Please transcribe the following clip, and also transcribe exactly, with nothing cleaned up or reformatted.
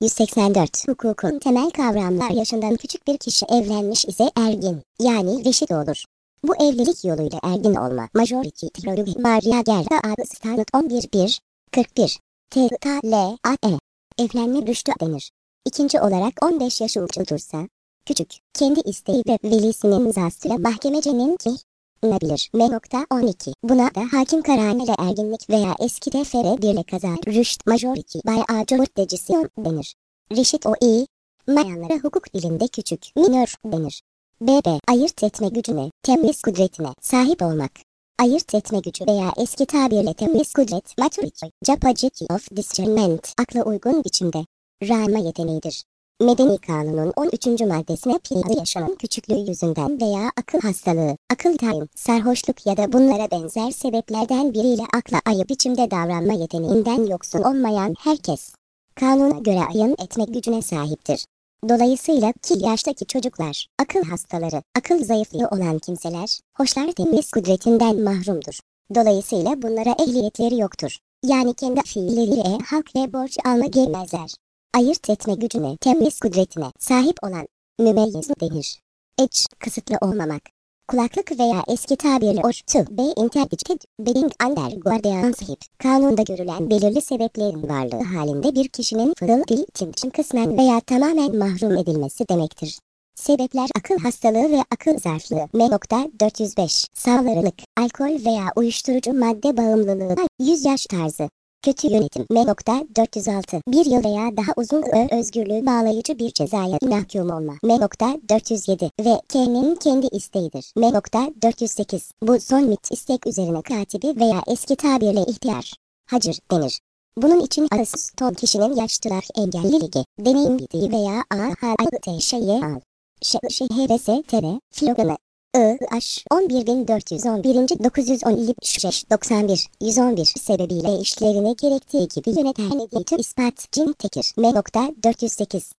yüz seksen dört. Hukukun temel kavramlar yaşından küçük bir kişi evlenmiş ise ergin, yani reşit olur. Bu evlilik yoluyla ergin olma. Majority Theory Maria Gerda adı Stanot on bir bir kırk bir. T K L A E. Evlenme rüştü denir. İkinci olarak on beş yaş uçudursa, küçük, kendi isteği ve velisinin rızasıyla mahkemecenin ki, olabilir. M on iki. Buna da hakim kararıyla erginlik veya eski T F R bir ile kaza rüşt majority by a decision denir. Reşit o iyi, mayanlara hukuk dilinde küçük, minör denir. B B. Ayırt etme gücüne, temyiz kudretine sahip olmak. Ayırt etme gücü veya eski tabirle temyiz kudret, maturity, capacity of discernment, akla uygun biçimde rağma yeteneğidir. Medeni Kanun'un on üçüncü maddesine piyade yaşanan küçüklüğü yüzünden veya akıl hastalığı, akıl tayin, sarhoşluk ya da bunlara benzer sebeplerden biriyle akla ayı biçimde davranma yeteneğinden yoksun olmayan herkes, kanuna göre ayın etme gücüne sahiptir. Dolayısıyla ki yaştaki çocuklar, akıl hastaları, akıl zayıflığı olan kimseler, hoşlar temyiz kudretinden mahrumdur. Dolayısıyla bunlara ehliyetleri yoktur. Yani kendi fiilleriyle hak ve borç alma gelmezler. Ayırt etme gücüne, temyiz kudretine sahip olan mümeyyiz denir. Edge, kısıtlı olmamak. Kulaklık veya eski tabirle or to be interdicted, being under guardianship, kanunda görülen belirli sebeplerin varlığı halinde bir kişinin fırıl dil için kısmen veya tamamen mahrum edilmesi demektir. Sebepler akıl hastalığı ve akıl zarflığı. M dört yüz beş. Sağlarılık, alkol veya uyuşturucu madde bağımlılığı, yüz yaş tarzı. Kötü yönetim. M dört yüz altı. Bir yıl veya daha uzun ö özgürlüğü bağlayıcı bir cezaya mahkum olma. M dört yüz yedi. Ve K'nin kendi isteğidir. M dört yüz sekiz. Bu son mit istek üzerine katibi veya eski tabirle ihtiyar, hacır denir. Bunun için asıl ton kişinin yaşlılar engelliliği, deneyim bildiği veya A H A T şeye al. Ş Ş H R S T R Filoganı. I H on bir bin dört yüz on bir. dokuz yüz on doksan bir yüz on bir sebebiyle işlerini gerektiği gibi yöneten ispat cin tekir. M dört yüz sekiz.